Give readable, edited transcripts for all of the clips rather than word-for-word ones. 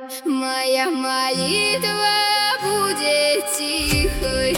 Моя молитва будет тихой.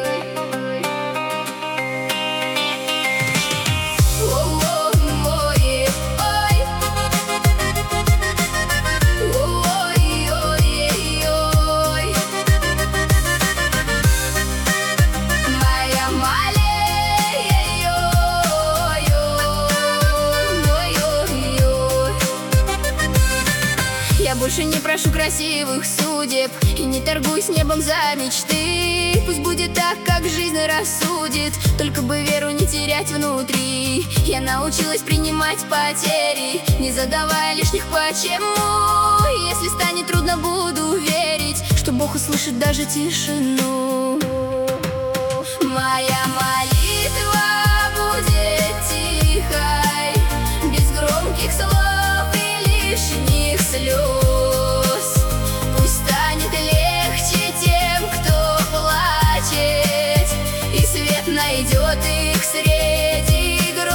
Я больше не прошу красивых судеб и не торгуюсь небом за мечты. Пусть будет так, как жизнь рассудит, только бы веру не терять внутри. Я научилась принимать потери, не задавая лишних почему. Если станет трудно, буду верить, что Бог услышит даже тишину. Моя молитва будет тихой, без громких слов и лишних слез. Пусть станет легче тем, кто плачет, и свет найдет их среди гроз.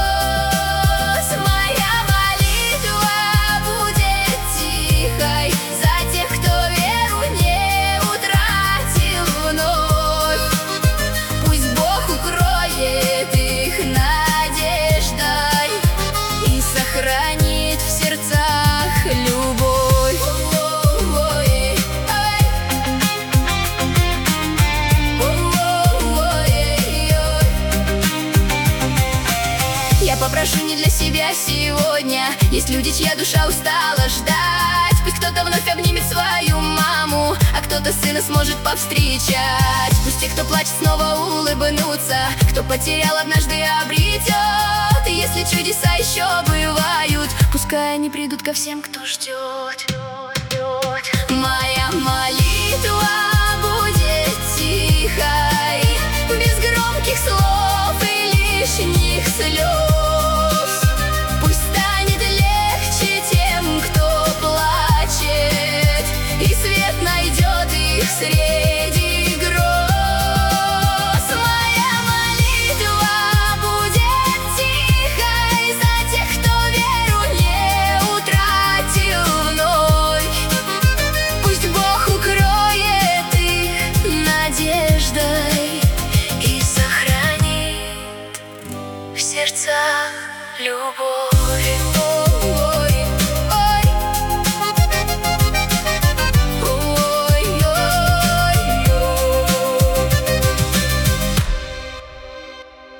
Моя молитва будет тихой за тех, кто веру не утратил вновь. Пусть Бог укроет их надеждой и сохранит в сердцах любовь. Я попрошу не для себя сегодня. Есть люди, чья душа устала ждать. Пусть кто-то вновь обнимет свою маму, а кто-то сына сможет повстречать. Пусть те, кто плачет, снова улыбнутся, кто потерял, однажды обретет. И если чудеса еще бывают, пускай они придут ко всем, кто ждет. Моя молитва будет тихой, без громких слов и лишних слез. Пусть станет легче тем, кто плачет, и свет найдет их среди гроз. Моя молитва будет тихой за тех, кто веру не утратил вновь. Пусть Бог укроет их надеждой и сохранит в сердцах любовь.